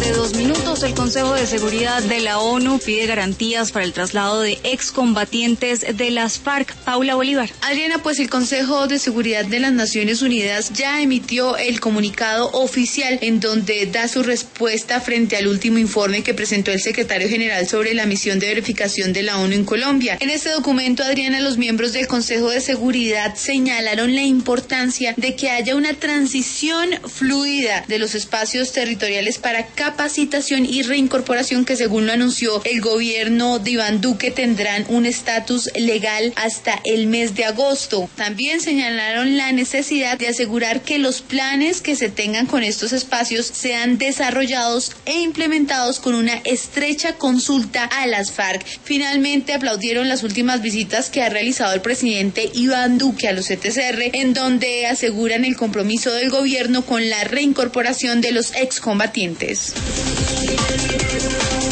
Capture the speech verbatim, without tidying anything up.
tarde, dos minutos. El Consejo de Seguridad de la ONU pide garantías para el traslado de excombatientes de las FARC. Paula Bolívar. Adriana, pues el Consejo de Seguridad de las Naciones Unidas ya emitió el comunicado oficial en donde da su respuesta frente al último informe que presentó el secretario general sobre la misión de verificación de la ONU en Colombia. En este documento, Adriana, los miembros del Consejo de Seguridad señalaron la importancia de que haya una transición fluida de los espacios territoriales para capacitación y reincorporación que, según lo anunció el gobierno de Iván Duque, tendrán un estatus legal hasta el mes de agosto. También señalaron la necesidad de asegurar que los planes que se tengan con estos espacios sean desarrollados e implementados con una estrecha consulta a las FARC. Finalmente, aplaudieron las últimas visitas que ha realizado el presidente Iván Duque a los C T C R, en donde aseguran el compromiso del gobierno con la reincorporación de los excombatientes.